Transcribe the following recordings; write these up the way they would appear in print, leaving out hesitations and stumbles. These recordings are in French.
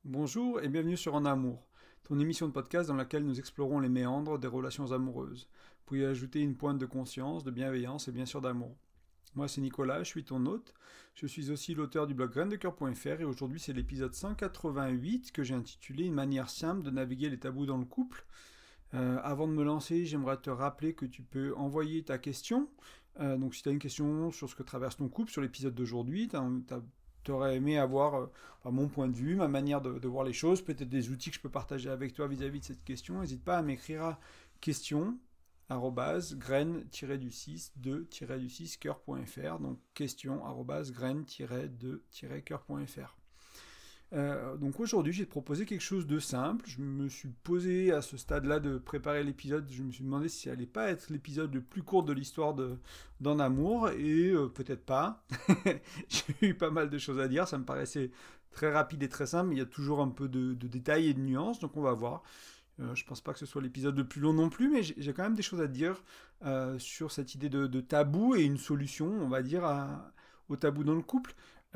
Bonjour et bienvenue sur En Amour, ton émission de podcast dans laquelle nous explorons les méandres des relations amoureuses, pour y ajouter une pointe de conscience, de bienveillance et bien sûr d'amour. Moi c'est Nicolas, je suis ton hôte, je suis aussi l'auteur du blog graindecoeur.fr et aujourd'hui c'est l'épisode 188 que j'ai intitulé Une manière simple de naviguer les tabous dans le couple. Avant de me lancer, j'aimerais te rappeler que tu peux envoyer ta question. Donc si tu as une question sur ce que traverse ton couple, sur l'épisode d'aujourd'hui, tu aurais aimé avoir mon point de vue, ma manière de voir les choses, peut-être des outils que je peux partager avec toi vis-à-vis de cette question, n'hésite pas à m'écrire à question graine-du-6 2-du-6 coeur.fr, donc question graine-2-coeur.fr. Donc aujourd'hui, j'ai proposé quelque chose de simple. Je me suis posé à ce stade-là de préparer l'épisode. Je me suis demandé si ça allait pas être l'épisode le plus court de l'histoire d'En Amour, et peut-être pas. J'ai eu pas mal de choses à dire. Ça me paraissait très rapide et très simple. Mais il y a toujours un peu de détails et de nuances, donc on va voir. Je pense pas que ce soit l'épisode le plus long non plus, mais j'ai quand même des choses à dire sur cette idée de tabou et une solution, on va dire, au tabou dans le couple.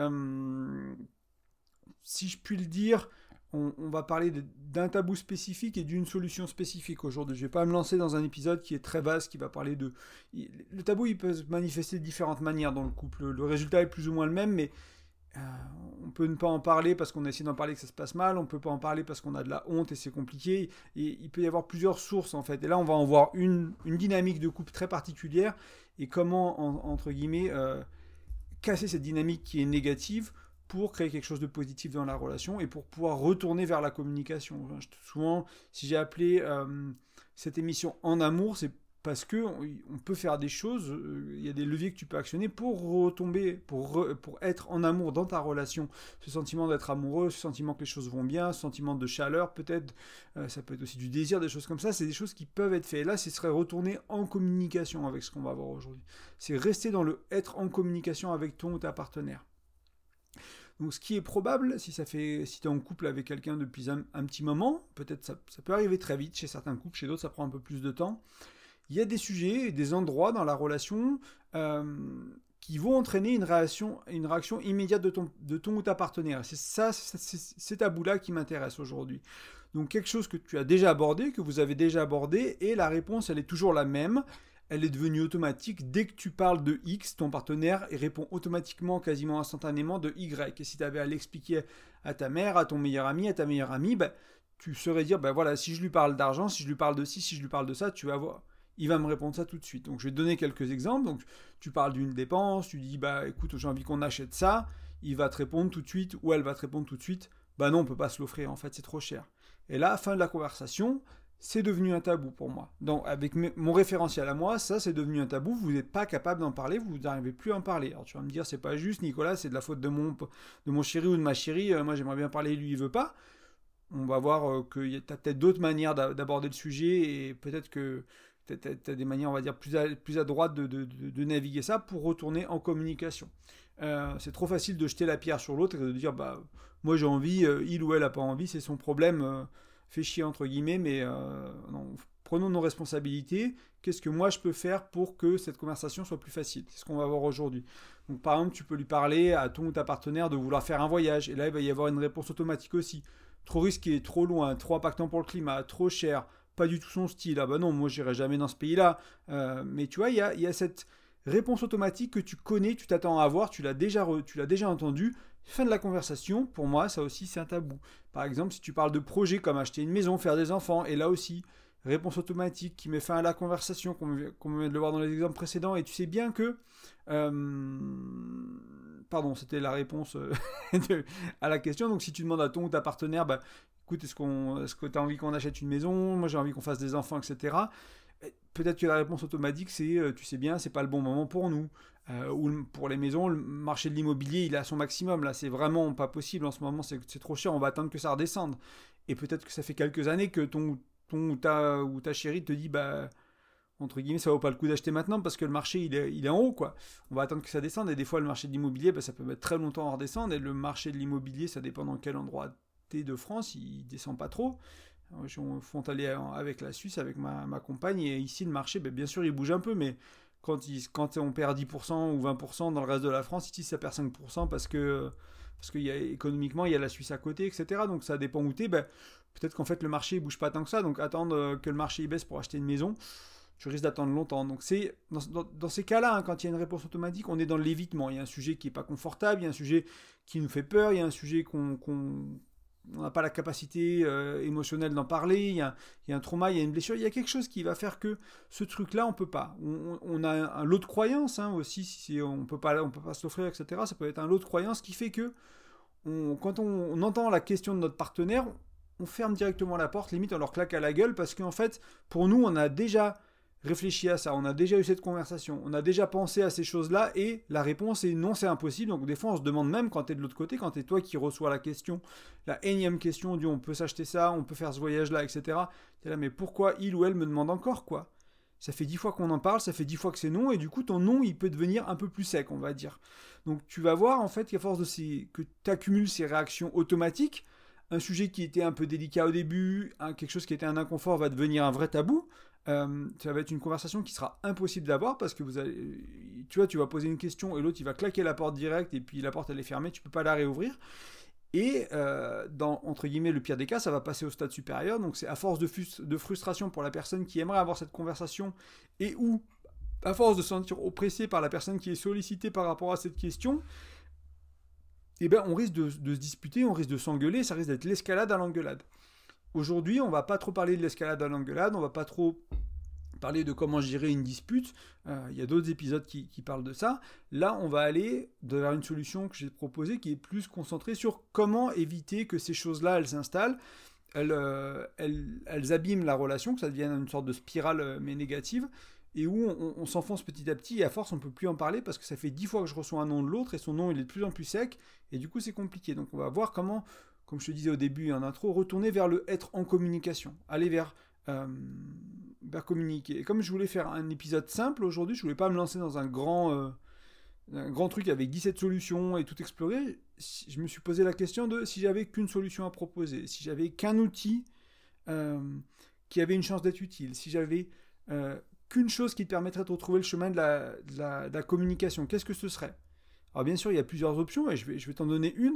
Si je puis le dire, on va parler d'un tabou spécifique et d'une solution spécifique aujourd'hui. Je ne vais pas me lancer dans un épisode qui est très vaste, qui va parler de... Le tabou, il peut se manifester de différentes manières dans le couple. Le résultat est plus ou moins le même, mais on peut ne pas en parler parce qu'on a essayé d'en parler que ça se passe mal, on peut pas en parler parce qu'on a de la honte et c'est compliqué, et il peut y avoir plusieurs sources en fait. Et là, on va en voir une dynamique de couple très particulière, et comment, entre guillemets, casser cette dynamique qui est négative pour créer quelque chose de positif dans la relation et pour pouvoir retourner vers la communication. Souvent, si j'ai appelé cette émission En Amour, c'est parce que on peut faire des choses, il y a des leviers que tu peux actionner pour retomber, pour être en amour dans ta relation. Ce sentiment d'être amoureux, ce sentiment que les choses vont bien, ce sentiment de chaleur peut-être, ça peut être aussi du désir, des choses comme ça, c'est des choses qui peuvent être faites. Et là, ce serait retourner en communication avec ce qu'on va voir aujourd'hui. C'est rester dans le être en communication avec ton ou ta partenaire. Donc ce qui est probable, si tu es en couple avec quelqu'un depuis un petit moment, peut-être ça peut arriver très vite chez certains couples, chez d'autres ça prend un peu plus de temps. Il y a des sujets et des endroits dans la relation qui vont entraîner une réaction immédiate de ton ou ta partenaire. C'est ces tabous-là qui m'intéressent aujourd'hui. Donc quelque chose que tu as déjà abordé, que vous avez déjà abordé, et la réponse elle est toujours la même. Elle est devenue automatique. Dès que tu parles de X, ton partenaire répond automatiquement, quasiment instantanément, de Y. Et si tu avais à l'expliquer à ta mère, à ton meilleur ami, à ta meilleure amie, tu saurais dire, voilà, si je lui parle d'argent, si je lui parle de ci, si je lui parle de ça, tu vas voir. Il va me répondre ça tout de suite. Donc je vais te donner quelques exemples. Donc tu parles d'une dépense, tu dis, écoute, j'ai envie qu'on achète ça. Il va te répondre tout de suite, ou elle va te répondre tout de suite, non, on peut pas se l'offrir, en fait, c'est trop cher. Et là, fin de la conversation, c'est devenu un tabou pour moi. Donc, avec mon référentiel à moi, ça, c'est devenu un tabou. Vous n'êtes pas capable d'en parler, vous n'arrivez plus à en parler. Alors, tu vas me dire, c'est pas juste, Nicolas, c'est de la faute de mon chéri ou de ma chérie. Moi, j'aimerais bien parler, lui, il veut pas. On va voir que tu as peut-être d'autres manières d'aborder le sujet, et peut-être que tu as des manières, on va dire, plus adroites de naviguer ça pour retourner en communication. C'est trop facile de jeter la pierre sur l'autre et de dire, moi j'ai envie, il ou elle a pas envie, c'est son problème. Fait chier entre guillemets, mais non, prenons nos responsabilités. Qu'est-ce que moi je peux faire pour que cette conversation soit plus facile? C'est ce qu'on va voir aujourd'hui. Donc par exemple, tu peux lui parler à ton ou ta partenaire de vouloir faire un voyage, et là il va y avoir une réponse automatique aussi. Trop risqué, trop loin, trop impactant pour le climat, trop cher, pas du tout son style. Ah non, moi j'irai jamais dans ce pays-là. Mais tu vois, il y a cette réponse automatique que tu connais, tu t'attends à avoir, tu l'as déjà entendu. Fin de la conversation, pour moi, ça aussi c'est un tabou. Par exemple, si tu parles de projets comme acheter une maison, faire des enfants, et là aussi, réponse automatique qui met fin à la conversation, comme on vient de le voir dans les exemples précédents, et tu sais bien que... pardon, c'était la réponse à la question. Donc si tu demandes à ton ou ta partenaire, écoute, est-ce que tu as envie qu'on achète une maison? Moi j'ai envie qu'on fasse des enfants, etc. Peut-être que la réponse automatique c'est, tu sais bien, c'est pas le bon moment pour nous. Ou pour les maisons, le marché de l'immobilier il est à son maximum, là c'est vraiment pas possible en ce moment, c'est trop cher, on va attendre que ça redescende. Et peut-être que ça fait quelques années que ton ou ta chérie te dit, entre guillemets, ça vaut pas le coup d'acheter maintenant parce que le marché il est en haut, quoi. On va attendre que ça descende, et des fois le marché de l'immobilier ça peut mettre très longtemps à redescendre, et le marché de l'immobilier ça dépend dans quel endroit t'es de France, il descend pas trop. Je suis frontalier avec la Suisse, avec ma compagne, et ici le marché bien sûr il bouge un peu, mais quand on perd 10% ou 20% dans le reste de la France, ici ça perd 5% parce que parce qu'économiquement, il y a la Suisse à côté, etc. Donc ça dépend où tu es. Peut-être qu'en fait, le marché ne bouge pas tant que ça. Donc attendre que le marché baisse pour acheter une maison, tu risques d'attendre longtemps. Donc c'est dans ces cas-là, quand il y a une réponse automatique, on est dans l'évitement. Il y a un sujet qui n'est pas confortable, il y a un sujet qui nous fait peur, il y a un sujet qu'on on n'a pas la capacité émotionnelle d'en parler, il y a un trauma, il y a une blessure, il y a quelque chose qui va faire que ce truc-là, on ne peut pas. On a un lot de croyances aussi, si on ne peut pas se l'offrir, etc. Ça peut être un lot de croyances qui fait que quand on entend la question de notre partenaire, on ferme directement la porte, limite on leur claque à la gueule, parce qu'en fait, pour nous, on a déjà réfléchi à ça, on a déjà eu cette conversation, on a déjà pensé à ces choses-là, et la réponse est non, c'est impossible. Donc des fois on se demande même quand tu es de l'autre côté, quand tu es toi qui reçois la question, la énième question du on peut s'acheter ça, on peut faire ce voyage-là, etc. Tu es là, mais pourquoi il ou elle me demande encore, quoi? Ça fait 10 fois qu'on en parle, ça fait 10 fois que c'est non, et du coup ton non il peut devenir un peu plus sec, on va dire. Donc tu vas voir en fait qu'à force que tu accumules ces réactions automatiques, un sujet qui était un peu délicat au début, quelque chose qui était un inconfort va devenir un vrai tabou. Ça va être une conversation qui sera impossible d'avoir parce que tu vas poser une question et l'autre il va claquer la porte direct et puis la porte elle est fermée, tu peux pas la réouvrir. Et dans entre guillemets le pire des cas, ça va passer au stade supérieur. Donc c'est à force de frustration pour la personne qui aimerait avoir cette conversation et ou à force de se sentir oppressé par la personne qui est sollicitée par rapport à cette question, eh ben on risque de se disputer, on risque de s'engueuler, ça risque d'être l'escalade à l'engueulade. Aujourd'hui, on va pas trop parler de l'escalade à l'engueulade, on va pas trop parler de comment gérer une dispute. Il y a d'autres épisodes qui parlent de ça. Là, on va aller vers une solution que j'ai proposée qui est plus concentrée sur comment éviter que ces choses-là, elles s'installent, elles abîment la relation, que ça devienne une sorte de spirale mais négative, et où on s'enfonce petit à petit, et à force, on ne peut plus en parler parce que ça fait 10 fois que je reçois un nom de l'autre, et son nom, il est de plus en plus sec, et du coup, c'est compliqué. Donc, on va voir comment, comme je te disais au début et en intro, retourner vers le être en communication, aller vers communiquer. Et comme je voulais faire un épisode simple aujourd'hui, je voulais pas me lancer dans un grand truc avec 17 solutions et tout explorer. Je me suis posé la question de si j'avais qu'une solution à proposer, si j'avais qu'un outil qui avait une chance d'être utile, si j'avais qu'une chose qui te permettrait de retrouver le chemin de la communication, qu'est-ce que ce serait? Alors bien sûr, il y a plusieurs options et je vais t'en donner une,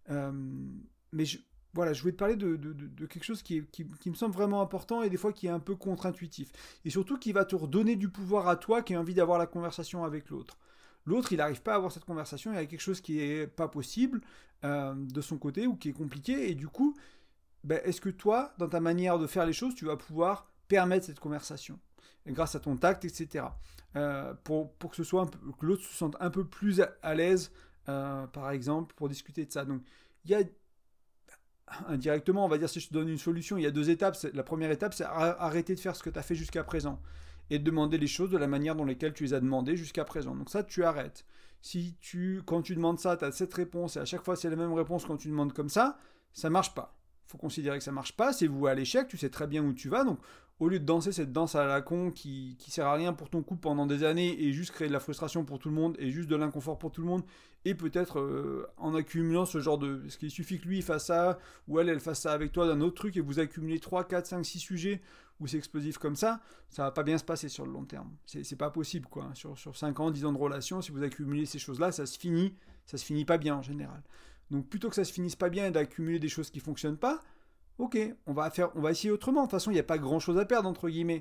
mais voilà, je voulais te parler de quelque chose qui me semble vraiment important et des fois qui est un peu contre-intuitif. Et surtout qui va te redonner du pouvoir à toi qui a envie d'avoir la conversation avec l'autre. L'autre, il n'arrive pas à avoir cette conversation, il y a quelque chose qui n'est pas possible de son côté ou qui est compliqué. Et du coup, est-ce que toi, dans ta manière de faire les choses, tu vas pouvoir permettre cette conversation grâce à ton tact, etc. Pour que que l'autre se sente un peu plus à l'aise, par exemple, pour discuter de ça. Donc, il y a indirectement, on va dire, si je te donne une solution, il y a 2 étapes. La première étape, c'est arrêter de faire ce que tu as fait jusqu'à présent et de demander les choses de la manière dans laquelle tu les as demandées jusqu'à présent. Donc ça, tu arrêtes. Quand tu demandes ça, tu as cette réponse et à chaque fois c'est la même réponse quand tu demandes comme ça marche pas. Il faut considérer que ça marche pas, c'est voué à l'échec, tu sais très bien où tu vas. Donc au lieu de danser cette danse à la con qui sert à rien pour ton couple pendant des années et juste créer de la frustration pour tout le monde et juste de l'inconfort pour tout le monde et peut-être en accumulant ce genre de... Parce qu'il suffit que lui fasse ça ou elle fasse ça avec toi d'un autre truc et vous accumulez 3, 4, 5, 6 sujets où c'est explosif comme ça va pas bien se passer sur le long terme. C'est pas possible quoi. Sur 5 ans, 10 ans de relation, si vous accumulez ces choses-là, ça se finit pas bien en général. Donc plutôt que ça se finisse pas bien et d'accumuler des choses qui fonctionnent pas, ok, on va essayer autrement. De toute façon, il n'y a pas grand-chose à perdre, entre guillemets.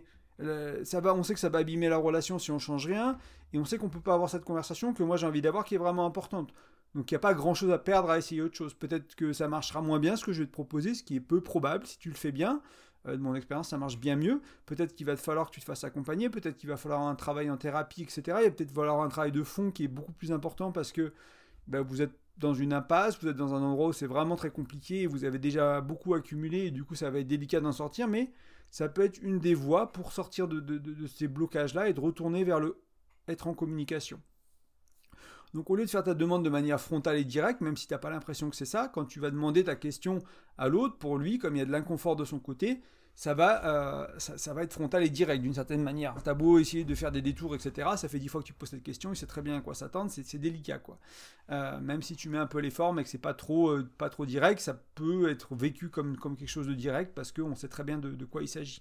On sait que ça va abîmer la relation si on change rien, et on sait qu'on peut pas avoir cette conversation que moi j'ai envie d'avoir qui est vraiment importante. Donc il n'y a pas grand-chose à perdre à essayer autre chose. Peut-être que ça marchera moins bien ce que je vais te proposer, ce qui est peu probable si tu le fais bien. De mon expérience, ça marche bien mieux. Peut-être qu'il va te falloir que tu te fasses accompagner, peut-être qu'il va falloir un travail en thérapie, etc. Il va peut-être falloir un travail de fond qui est beaucoup plus important parce que vous êtes dans une impasse, vous êtes dans un endroit où c'est vraiment très compliqué et vous avez déjà beaucoup accumulé et du coup ça va être délicat d'en sortir, mais ça peut être une des voies pour sortir de ces blocages-là et de retourner vers le être en communication. Donc au lieu de faire ta demande de manière frontale et directe, même si tu n'as pas l'impression que c'est ça, quand tu vas demander ta question à l'autre, pour lui, comme il y a de l'inconfort de son côté, ça va être frontal et direct d'une certaine manière. T'as beau essayer de faire des détours, etc. Ça fait 10 fois que tu poses cette question, il sait très bien à quoi s'attendre, c'est délicat quoi. Même si tu mets un peu l'effort, mais que c'est pas trop direct, ça peut être vécu comme quelque chose de direct parce qu'on sait très bien de quoi il s'agit.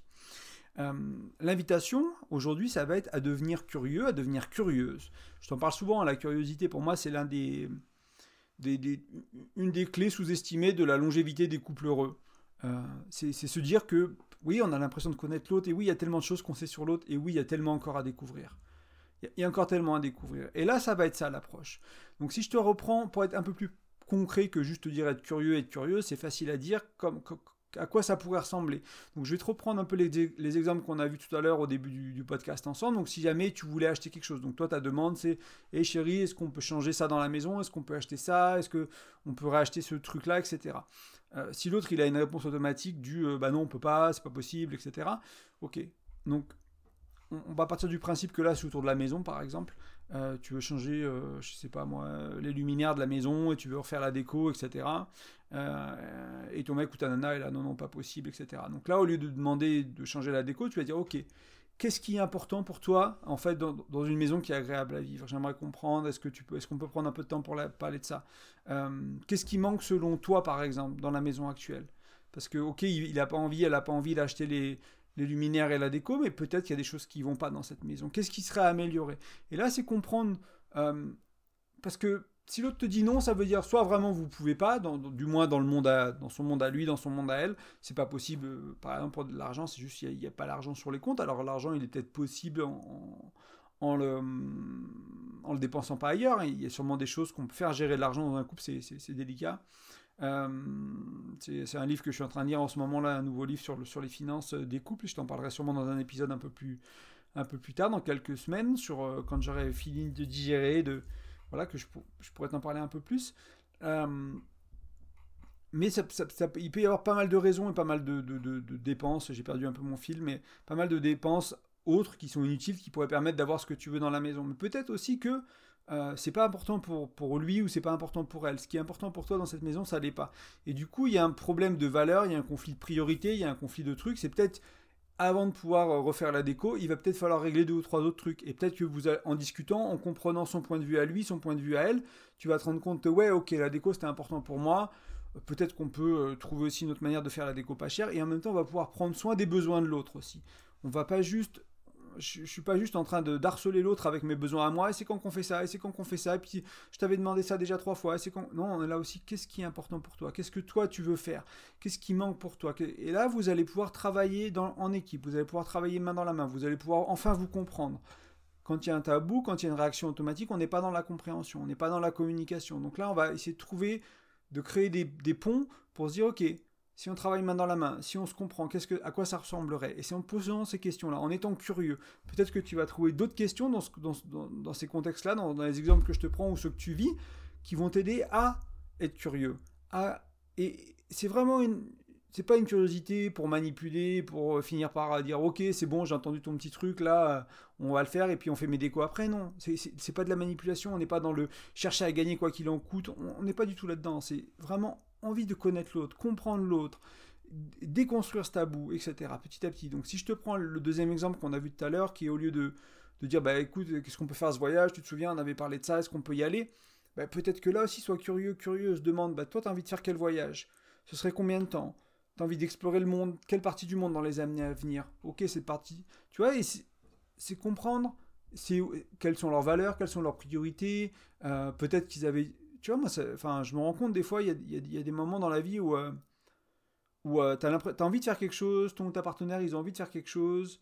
L'invitation, aujourd'hui, ça va être à devenir curieux, à devenir curieuse. Je t'en parle souvent, la curiosité, pour moi, c'est l'un des une des clés sous-estimées de la longévité des couples heureux. C'est se dire que oui, on a l'impression de connaître l'autre, et oui, il y a tellement de choses qu'on sait sur l'autre, et oui, il y a tellement encore à découvrir. Il y a encore tellement à découvrir. Et là, ça va être ça l'approche. Donc si je te reprends, pour être un peu plus concret que juste te dire être curieux, c'est facile à dire, à quoi ça pourrait ressembler. Donc je vais te reprendre un peu les exemples qu'on a vus tout à l'heure au début du podcast ensemble. Donc si jamais tu voulais acheter quelque chose, donc toi ta demande c'est hey chérie, est-ce qu'on peut changer ça dans la maison, est-ce qu'on peut acheter ça, est-ce qu'on peut racheter ce truc là, etc. Si l'autre il a une réponse automatique du bah non on peut pas, c'est pas possible, etc. Ok, donc on va partir du principe que là c'est autour de la maison par exemple. Tu veux changer, je sais pas moi, les luminaires de la maison et tu veux refaire la déco, etc. Et ton mec ou ta nana est là, non, pas possible, etc. Donc là, au lieu de demander de changer la déco, tu vas dire, ok, qu'est-ce qui est important pour toi, en fait, dans une maison qui est agréable à vivre? J'aimerais comprendre, est-ce qu'on peut prendre un peu de temps pour parler de ça? Qu'est-ce qui manque selon toi, par exemple, dans la maison actuelle? Parce que, ok, elle n'a pas envie d'acheter les luminaires et la déco, mais peut-être qu'il y a des choses qui ne vont pas dans cette maison. Qu'est-ce qui serait amélioré? Et là, c'est comprendre, parce que si l'autre te dit non, ça veut dire soit vraiment vous pouvez pas, du moins dans son monde à lui, dans son monde à elle, c'est pas possible. Par exemple pour de l'argent, c'est juste qu'il n'y a pas l'argent sur les comptes. Alors l'argent, il est peut-être possible en le dépensant pas ailleurs. Il y a sûrement des choses qu'on peut faire. Gérer de l'argent dans un couple, c'est délicat. C'est un livre que je suis en train de lire en ce moment là, un nouveau livre sur les finances des couples. Je t'en parlerai sûrement dans un épisode un peu plus tard, dans quelques semaines, quand j'aurai fini de digérer, voilà, que je pourrais t'en parler un peu plus. Mais il peut y avoir pas mal de raisons et pas mal de dépenses. J'ai perdu un peu mon fil, mais pas mal de dépenses autres qui sont inutiles, qui pourraient permettre d'avoir ce que tu veux dans la maison. Mais peut-être aussi que c'est pas important pour lui ou c'est pas important pour elle. Ce qui est important pour toi dans cette maison, ça l'est pas. Et du coup, il y a un problème de valeur, il y a un conflit de priorité, il y a un conflit de trucs. C'est peut-être avant de pouvoir refaire la déco, il va peut-être falloir régler 2 ou 3 autres trucs. Et peut-être que en discutant, en comprenant son point de vue à lui, son point de vue à elle, tu vas te rendre compte que ouais, ok, la déco c'était important pour moi. Peut-être qu'on peut trouver aussi une autre manière de faire la déco pas chère. Et en même temps, on va pouvoir prendre soin des besoins de l'autre aussi. On va pas juste je suis pas juste en train d'harceler l'autre avec mes besoins à moi, et c'est quand qu'on fait ça, et c'est quand qu'on fait ça, et puis je t'avais demandé ça déjà 3 fois, et c'est quand... Non, on est là aussi, qu'est-ce qui est important pour toi? Qu'est-ce que toi tu veux faire? Qu'est-ce qui manque pour toi? Et là, vous allez pouvoir travailler en équipe, vous allez pouvoir travailler main dans la main, vous allez pouvoir enfin vous comprendre. Quand il y a un tabou, quand il y a une réaction automatique, on n'est pas dans la compréhension, on n'est pas dans la communication. Donc là, on va essayer de créer des ponts pour se dire, ok, si on travaille main dans la main, si on se comprend, à quoi ça ressemblerait? Et c'est en posant ces questions-là, en étant curieux, peut-être que tu vas trouver d'autres questions dans ces contextes-là, dans les exemples que je te prends ou ceux que tu vis, qui vont t'aider à être curieux. Et c'est vraiment c'est pas une curiosité pour manipuler, pour finir par dire ok c'est bon j'ai entendu ton petit truc là, on va le faire et puis on fait mes décos après. Non, c'est pas de la manipulation, on n'est pas dans le chercher à gagner quoi qu'il en coûte, on n'est pas du tout là-dedans. C'est vraiment envie de connaître l'autre, comprendre l'autre, déconstruire ce tabou, etc. petit à petit. Donc si je te prends le deuxième exemple qu'on a vu tout à l'heure, qui est au lieu de dire bah écoute qu'est-ce qu'on peut faire ce voyage, tu te souviens on avait parlé de ça, est-ce qu'on peut y aller? Bah, peut-être que là aussi sois curieuse, demande bah toi t'as envie de faire quel voyage? Ce serait combien de temps? T'as envie d'explorer le monde? Quelle partie du monde dans les années à venir? Ok, cette partie. Tu vois, et c'est comprendre quelles sont leurs valeurs, quelles sont leurs priorités. Peut-être qu'ils avaient. Tu vois, moi, je me rends compte des fois, il y a des moments dans la vie où t'as envie de faire quelque chose, ton ou ta partenaire, ils ont envie de faire quelque chose.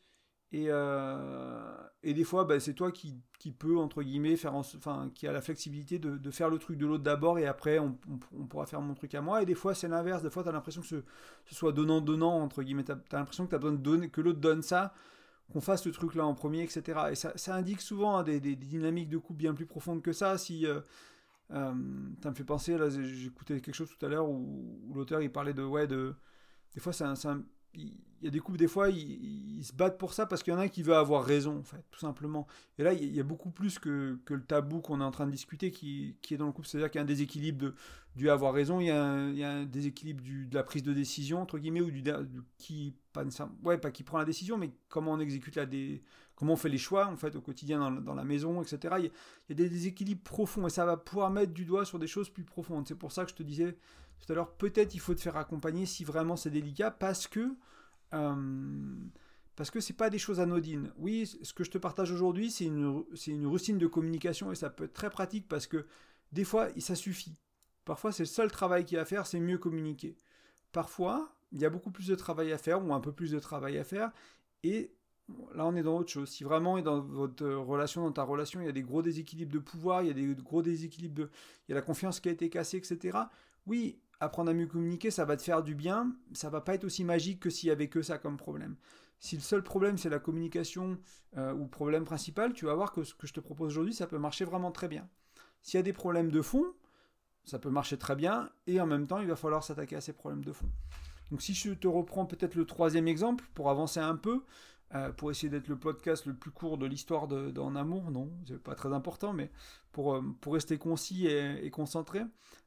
Et des fois, bah, c'est toi qui peut, entre guillemets, qui a la flexibilité de faire le truc de l'autre d'abord et après, on pourra faire mon truc à moi. Et des fois, c'est l'inverse. Des fois, tu as l'impression que ce soit donnant-donnant, entre guillemets. Tu as l'impression que tu as besoin de donner, que l'autre donne ça, qu'on fasse le truc là en premier, etc. Et ça indique souvent des dynamiques de couple bien plus profondes que ça. Ça me fait penser, là, j'écoutais quelque chose tout à l'heure où l'auteur, il parlait des fois, il y a des couples, des fois, ils se battent pour ça parce qu'il y en a un qui veut avoir raison, en fait, tout simplement. Et là, il y a beaucoup plus que le tabou qu'on est en train de discuter qui est dans le couple. C'est-à-dire qu'il y a un déséquilibre du avoir raison, il y a un déséquilibre de la prise de décision, entre guillemets, ou pas qui prend la décision, mais comment on exécute comment on fait les choix, en fait, au quotidien dans la maison, etc. Il y a des déséquilibres profonds et ça va pouvoir mettre du doigt sur des choses plus profondes. C'est pour ça que je te disais tout à l'heure, peut-être il faut te faire accompagner si vraiment c'est délicat parce que c'est pas des choses anodines. Oui, ce que je te partage aujourd'hui, c'est une routine de communication et ça peut être très pratique parce que des fois, ça suffit. Parfois, c'est le seul travail qu'il y a à faire, c'est mieux communiquer. Parfois, il y a beaucoup plus de travail à faire, ou un peu plus de travail à faire, et là, on est dans autre chose. Si vraiment, dans votre relation, dans ta relation, il y a des gros déséquilibres de pouvoir, il y a des gros déséquilibres il y a la confiance qui a été cassée, etc. Oui, apprendre à mieux communiquer, ça va te faire du bien, ça va pas être aussi magique que s'il y avait que ça comme problème. Si le seul problème, c'est la communication, ou problème principal, tu vas voir que ce que je te propose aujourd'hui, ça peut marcher vraiment très bien. S'il y a des problèmes de fond, ça peut marcher très bien, et en même temps, il va falloir s'attaquer à ces problèmes de fond. Donc si je te reprends peut-être le troisième exemple, pour avancer un peu, pour essayer d'être le podcast le plus court de l'histoire d'En Amour, non, c'est pas très important, mais pour rester concis et concentré.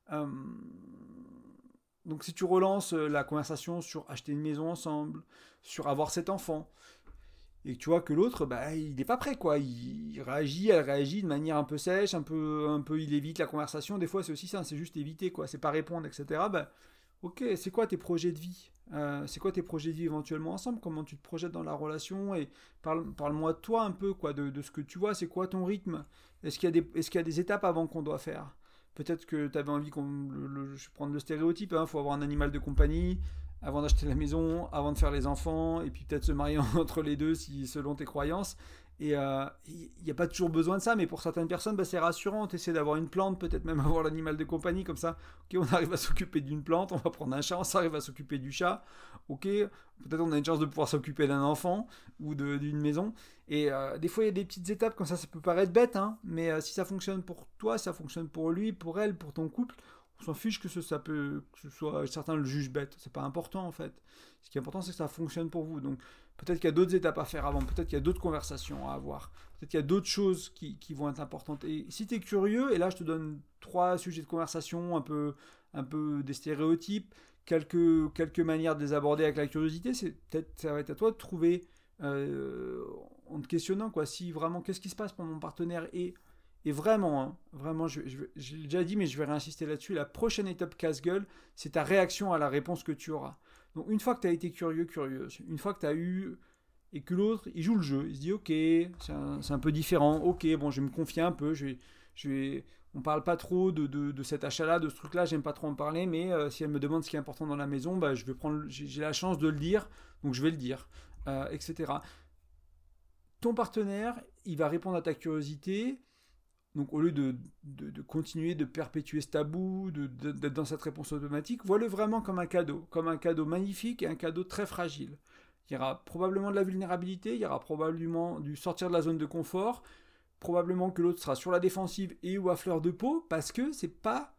Donc si tu relances la conversation sur acheter une maison ensemble, sur avoir cet enfant, et que tu vois que l'autre, il n'est pas prêt, quoi. Il réagit, elle réagit de manière un peu sèche, un peu, il évite la conversation. Des fois, c'est aussi ça, c'est juste éviter, quoi. C'est pas répondre, etc. Ok, c'est quoi tes projets de vie? C'est quoi tes projets de vie éventuellement ensemble? Comment tu te projettes dans la relation? Et parle-moi de toi un peu, quoi, de ce que tu vois. C'est quoi ton rythme? Est-ce qu'il y a des étapes avant qu'on doit faire? Peut-être que tu avais envie je vais prendre le stéréotype, il faut avoir un animal de compagnie avant d'acheter la maison, avant de faire les enfants, et puis peut-être se marier entre les deux selon tes croyances. Et il n'y a pas toujours besoin de ça, mais pour certaines personnes, c'est rassurant. Tu essaies d'avoir une plante, peut-être même avoir l'animal de compagnie, comme ça. Ok, on arrive à s'occuper d'une plante, on va prendre un chat, on s'arrive à s'occuper du chat. Ok, peut-être on a une chance de pouvoir s'occuper d'un enfant ou d'une maison. Et des fois, il y a des petites étapes comme ça peut paraître bête, mais si ça fonctionne pour toi, ça fonctionne pour lui, pour elle, pour ton couple, on s'en fiche que ce soit certains le jugent bête. C'est pas important en fait. Ce qui est important, c'est que ça fonctionne pour vous. Donc peut-être qu'il y a d'autres étapes à faire avant, peut-être qu'il y a d'autres conversations à avoir, peut-être qu'il y a d'autres choses qui vont être importantes. Et si tu es curieux, et là je te donne 3 sujets de conversation, un peu des stéréotypes, quelques manières de les aborder avec la curiosité, ça va être à toi de trouver, en te questionnant, quoi, si vraiment, qu'est-ce qui se passe pour mon partenaire, et vraiment, vraiment, j'ai déjà dit, mais je vais réinsister là-dessus, la prochaine étape casse-gueule, c'est ta réaction à la réponse que tu auras. Donc une fois que tu as été curieuse, une fois que tu as eu, et que l'autre, il joue le jeu, il se dit, ok, c'est un peu différent, ok, bon, je vais me confier un peu, on parle pas trop de cet achat-là, de ce truc-là, j'aime pas trop en parler, mais si elle me demande ce qui est important dans la maison, j'ai la chance de le dire, donc je vais le dire, etc. Ton partenaire, il va répondre à ta curiosité. Donc au lieu de continuer de perpétuer ce tabou, d'être dans cette réponse automatique, vois-le vraiment comme un cadeau magnifique et un cadeau très fragile. Il y aura probablement de la vulnérabilité, il y aura probablement du sortir de la zone de confort, probablement que l'autre sera sur la défensive et ou à fleur de peau, parce que c'est pas...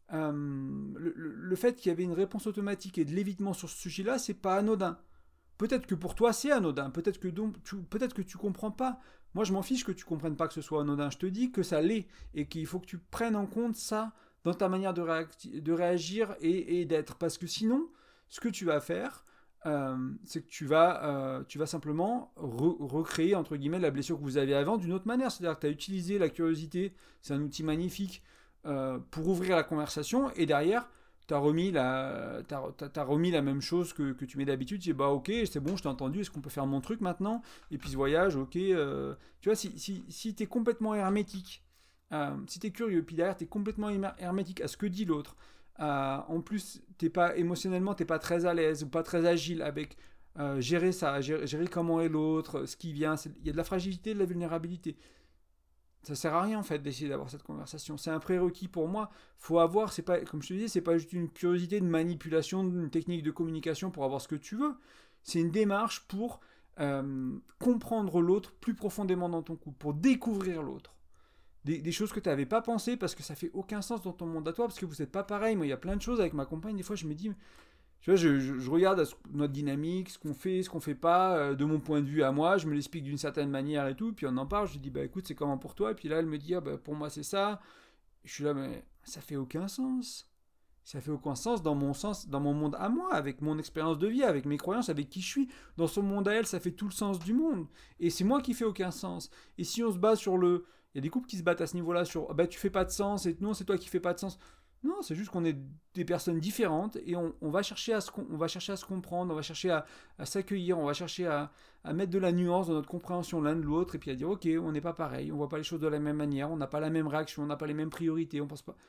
le fait qu'il y avait une réponse automatique et de l'évitement sur ce sujet-là, c'est pas anodin. Peut-être que pour toi c'est anodin, peut-être que tu comprends pas. Moi je m'en fiche que tu comprennes pas que ce soit anodin, je te dis que ça l'est et qu'il faut que tu prennes en compte ça dans ta manière de réagir et d'être. Parce que sinon, ce que tu vas faire, c'est que tu vas simplement recréer entre guillemets la blessure que vous aviez avant d'une autre manière. C'est-à-dire que tu as utilisé la curiosité, c'est un outil magnifique pour ouvrir la conversation et derrière t'as remis la même chose que tu mets d'habitude. Tu dis ok, c'est bon, je t'ai entendu, est-ce qu'on peut faire mon truc maintenant? Et puis ce voyage, ok. Tu vois, si t'es complètement hermétique, si t'es curieux, puis derrière t'es complètement hermétique à ce que dit l'autre, en plus émotionnellement t'es pas très à l'aise ou pas très agile avec gérer ça, gérer comment est l'autre, ce qui vient, il y a de la fragilité, de la vulnérabilité. Ça sert à rien en fait d'essayer d'avoir cette conversation. C'est un prérequis pour moi. Faut avoir, c'est pas, comme je te disais, c'est pas juste une curiosité de manipulation, une technique de communication pour avoir ce que tu veux. C'est une démarche pour comprendre l'autre plus profondément dans ton couple, pour découvrir l'autre. Des choses que tu n'avais pas pensé parce que ça fait aucun sens dans ton monde à toi, parce que vous n'êtes pas pareil. Moi, il y a plein de choses avec ma compagne. Des fois, je me dis, tu vois, je regarde notre dynamique, ce qu'on fait pas, de mon point de vue à moi, je me l'explique d'une certaine manière et tout, puis on en parle, je lui dis, écoute, c'est comment pour toi? Et puis là, elle me dit, pour moi, c'est ça. Je suis là, mais ça fait aucun sens. Ça fait aucun sens, dans mon monde à moi, avec mon expérience de vie, avec mes croyances, avec qui je suis. Dans son monde à elle, ça fait tout le sens du monde. Et c'est moi qui fais aucun sens. Et si on se bat sur il y a des couples qui se battent à ce niveau-là sur, tu fais pas de sens, et non, c'est toi qui fais pas de sens. Non, c'est juste qu'on est des personnes différentes et on va chercher à se comprendre, on va chercher à s'accueillir, on va chercher à mettre de la nuance dans notre compréhension l'un de l'autre et puis à dire ok, on n'est pas pareil, on voit pas les choses de la même manière, on n'a pas la même réaction, on n'a pas les mêmes priorités, on pense pas.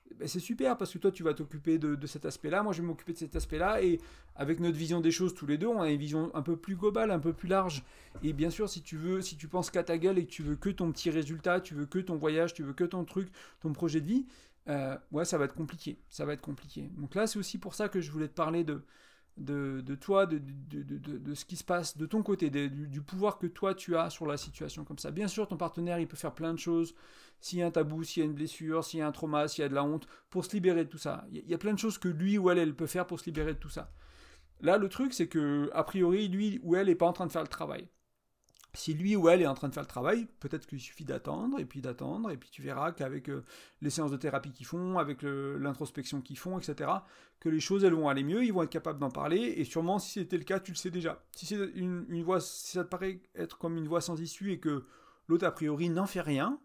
Ben, c'est super parce que toi tu vas t'occuper de cet aspect-là, moi je vais m'occuper de cet aspect-là, et avec notre vision des choses tous les deux, on a une vision un peu plus globale, un peu plus large. Et bien sûr, si tu penses qu'à ta gueule et que tu veux que ton petit résultat, tu veux que ton voyage, tu veux que ton truc, ton projet de vie, ouais, ça va être compliqué. Ça va être compliqué. Donc là, c'est aussi pour ça que je voulais te parler de toi, de ce qui se passe de ton côté, du pouvoir que toi tu as sur la situation comme ça. Bien sûr, ton partenaire, il peut faire plein de choses. S'il y a un tabou, s'il y a une blessure, s'il y a un trauma, s'il y a de la honte, pour se libérer de tout ça. Il y a plein de choses que lui ou elle peut faire pour se libérer de tout ça. Là, le truc, c'est que, a priori, lui ou elle n'est pas en train de faire le travail. Si lui ou elle est en train de faire le travail, peut-être qu'il suffit d'attendre, et puis tu verras qu'avec les séances de thérapie qu'ils font, avec l'introspection qu'ils font, etc., que les choses, elles vont aller mieux, ils vont être capables d'en parler, et sûrement, si c'était le cas, tu le sais déjà. Si c'est une voie, si ça te paraît être comme une voie sans issue, et que l'autre, a priori, n'en fait rien,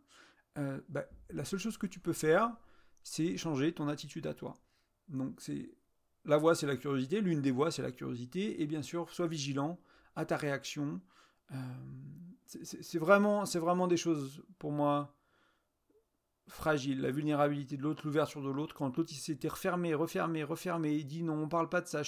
la seule chose que tu peux faire, c'est changer ton attitude à toi. Donc, la voie, c'est la curiosité, l'une des voies, c'est la curiosité, et bien sûr, sois vigilant à ta réaction. C'est vraiment des choses, pour moi, fragiles. La vulnérabilité de l'autre, l'ouverture de l'autre, quand l'autre il s'était refermé, il dit non, on parle pas de ça,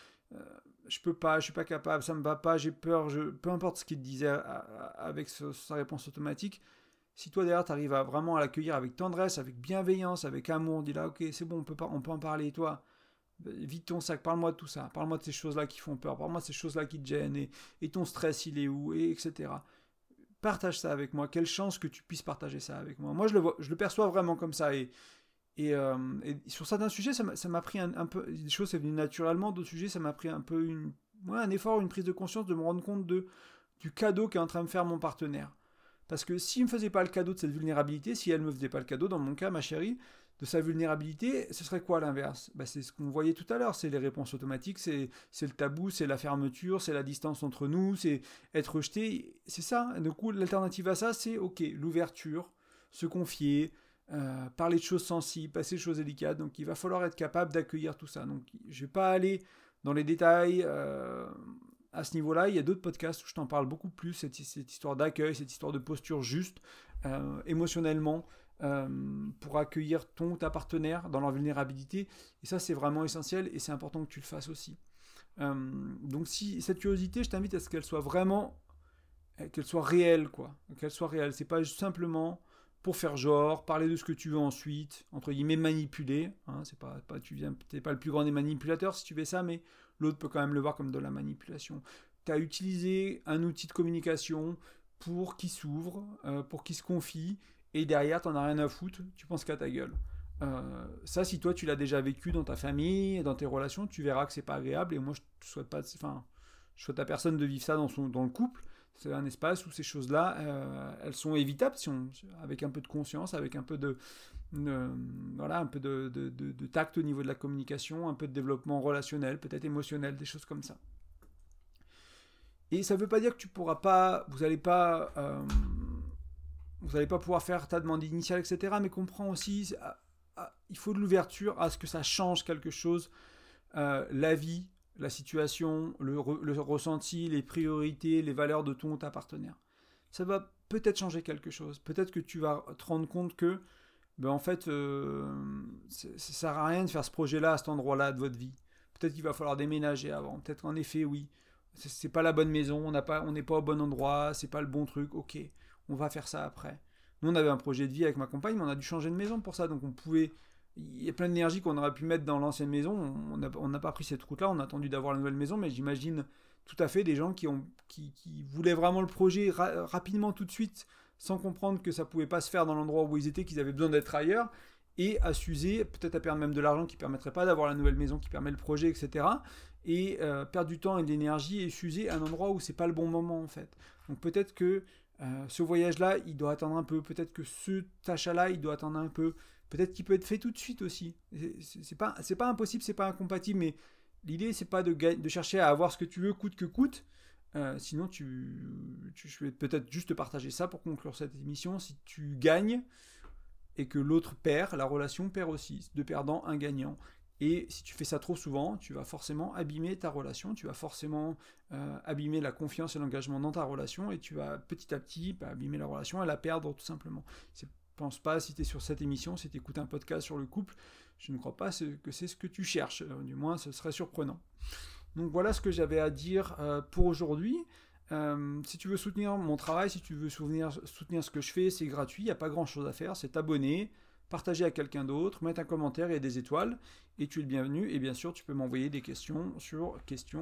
je peux pas, je suis pas capable, ça me va pas, j'ai peur, peu importe ce qu'il te disait avec sa réponse automatique. Si toi derrière tu arrives vraiment à l'accueillir avec tendresse, avec bienveillance, avec amour, dis là ok c'est bon, on peut en parler, toi vide ton sac, parle-moi de tout ça, parle-moi de ces choses-là qui font peur, parle-moi de ces choses-là qui te gênent, et ton stress il est où, etc. Partage ça avec moi, quelle chance que tu puisses partager ça avec moi. Moi je le perçois vraiment comme ça, et sur certains sujets ça m'a pris un peu, des choses c'est venu naturellement, d'autres sujets ça m'a pris un peu un effort, une prise de conscience de me rendre compte du cadeau qu'est en train de faire mon partenaire. Parce que s'il ne me faisait pas le cadeau de cette vulnérabilité, si elle ne me faisait pas le cadeau, dans mon cas, ma chérie, de sa vulnérabilité, ce serait quoi l'inverse? C'est ce qu'on voyait tout à l'heure, c'est les réponses automatiques, c'est le tabou, c'est la fermeture, c'est la distance entre nous, c'est être rejeté, c'est ça. Du coup, l'alternative à ça, c'est ok, l'ouverture, se confier, parler de choses sensibles, passer de choses délicates, donc il va falloir être capable d'accueillir tout ça. Donc je ne vais pas aller dans les détails à ce niveau-là. Il y a d'autres podcasts où je t'en parle beaucoup plus, cette histoire d'accueil, cette histoire de posture juste, émotionnellement, pour accueillir ton ou ta partenaire dans leur vulnérabilité. Et ça, c'est vraiment essentiel, et c'est important que tu le fasses aussi. Donc si cette curiosité, je t'invite à ce qu'elle soit vraiment, qu'elle soit réelle, quoi. Qu'elle soit réelle. C'est pas simplement pour faire genre, parler de ce que tu veux ensuite, entre guillemets manipuler. Hein, t'es pas le plus grand des manipulateurs si tu fais ça, mais l'autre peut quand même le voir comme de la manipulation. Tu as utilisé un outil de communication pour qu'il s'ouvre, pour qu'il se confie, et derrière, t'en as rien à foutre, tu penses qu'à ta gueule. Ça, si toi, tu l'as déjà vécu dans ta famille, dans tes relations, tu verras que c'est pas agréable, et moi, je souhaite à personne de vivre ça dans le couple. C'est un espace où ces choses-là, elles sont évitables avec un peu de conscience, avec un peu un peu de tact au niveau de la communication, un peu de développement relationnel, peut-être émotionnel, des choses comme ça. Et ça ne veut pas dire que vous n'allez pas pouvoir faire ta demande initiale, etc. Mais comprends aussi, il faut de l'ouverture à ce que ça change quelque chose, la vie, la situation, le ressenti, les priorités, les valeurs de ton ou ta partenaire. Ça va peut-être changer quelque chose. Peut-être que tu vas te rendre compte que, en fait, ça ne sert à rien de faire ce projet-là à cet endroit-là de votre vie. Peut-être qu'il va falloir déménager avant. Peut-être qu'en effet, oui, c'est pas la bonne maison, on n'est pas au bon endroit, c'est pas le bon truc. Ok, on va faire ça après. Nous, on avait un projet de vie avec ma compagne, mais on a dû changer de maison pour ça. Donc il y a plein d'énergie qu'on aurait pu mettre dans l'ancienne maison. On n'a pas pris cette route-là, on a attendu d'avoir la nouvelle maison, mais j'imagine tout à fait des gens qui voulaient vraiment le projet rapidement, tout de suite, sans comprendre que ça pouvait pas se faire dans l'endroit où ils étaient, qu'ils avaient besoin d'être ailleurs, et à s'user, peut-être à perdre même de l'argent qui ne permettrait pas d'avoir la nouvelle maison qui permet le projet, etc. Et perdre du temps et de l'énergie et s'user à un endroit où c'est pas le bon moment, en fait. Donc peut-être que ce voyage-là, il doit attendre un peu. Peut-être que ce achat-là, il doit attendre un peu. Peut-être qu'il peut être fait tout de suite aussi. C'est pas impossible, c'est pas incompatible, mais l'idée, c'est pas de chercher à avoir ce que tu veux coûte que coûte. Sinon, je vais peut-être juste te partager ça pour conclure cette émission. Si tu gagnes et que l'autre perd, la relation perd aussi. Deux perdants, un gagnant. Et si tu fais ça trop souvent, tu vas forcément abîmer ta relation, tu vas forcément abîmer la confiance et l'engagement dans ta relation, et tu vas petit à petit abîmer la relation et la perdre tout simplement. pense pas, si tu es sur cette émission, si tu écoutes un podcast sur le couple, je ne crois pas que c'est ce que tu cherches. Du moins, ce serait surprenant. Donc voilà ce que j'avais à dire pour aujourd'hui. Si tu veux soutenir mon travail, si tu veux soutenir ce que je fais, c'est gratuit, il n'y a pas grand chose à faire, c'est t'abonner, partager à quelqu'un d'autre, mettre un commentaire et des étoiles, et tu es le bienvenu. Et bien sûr, tu peux m'envoyer des questions sur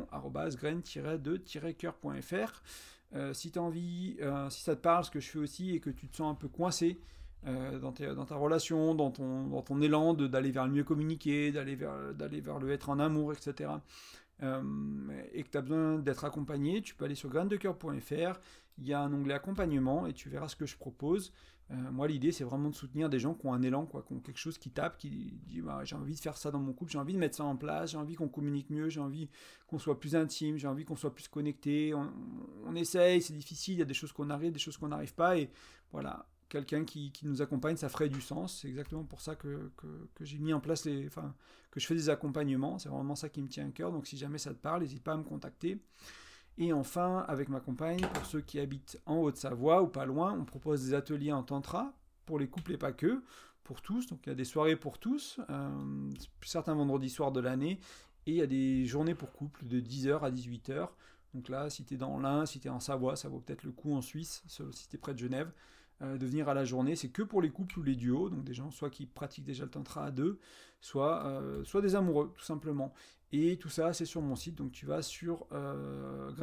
questions@graine-de-coeur.fr. Si tu as envie, si ça te parle, ce que je fais aussi, et que tu te sens un peu coincé dans ta relation, dans ton élan d'aller vers le mieux communiquer, d'aller vers le être en amour, etc., et que tu as besoin d'être accompagné, tu peux aller sur graindecoeur.fr, il y a un onglet accompagnement et tu verras ce que je propose. Moi, l'idée, c'est vraiment de soutenir des gens qui ont un élan, qui ont quelque chose qui tape, qui dit j'ai envie de faire ça dans mon couple, j'ai envie de mettre ça en place, j'ai envie qu'on communique mieux, j'ai envie qu'on soit plus intime, j'ai envie qu'on soit plus connecté. On essaye, c'est difficile, il y a des choses qu'on arrive, des choses qu'on n'arrive pas, et voilà. Quelqu'un qui nous accompagne, ça ferait du sens. C'est exactement pour ça que j'ai mis en place que je fais des accompagnements. C'est vraiment ça qui me tient à cœur. Donc si jamais ça te parle, n'hésite pas à me contacter. Et enfin, avec ma compagne, pour ceux qui habitent en Haute-Savoie ou pas loin, on propose des ateliers en tantra pour les couples et pas que, pour tous. Donc il y a des soirées pour tous, certains vendredis soirs de l'année, et il y a des journées pour couples de 10h à 18h. Donc là, si tu es dans l'Ain, si tu es en Savoie, ça vaut peut-être le coup en Suisse, si tu es près de Genève. De venir à la journée, c'est que pour les couples ou les duos, donc des gens soit qui pratiquent déjà le tantra à deux, soit des amoureux, tout simplement. Et tout ça, c'est sur mon site, donc tu vas sur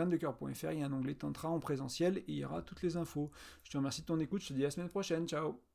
graindecoeur.fr, il y a un onglet tantra en présentiel, et il y aura toutes les infos. Je te remercie de ton écoute, je te dis à la semaine prochaine, ciao.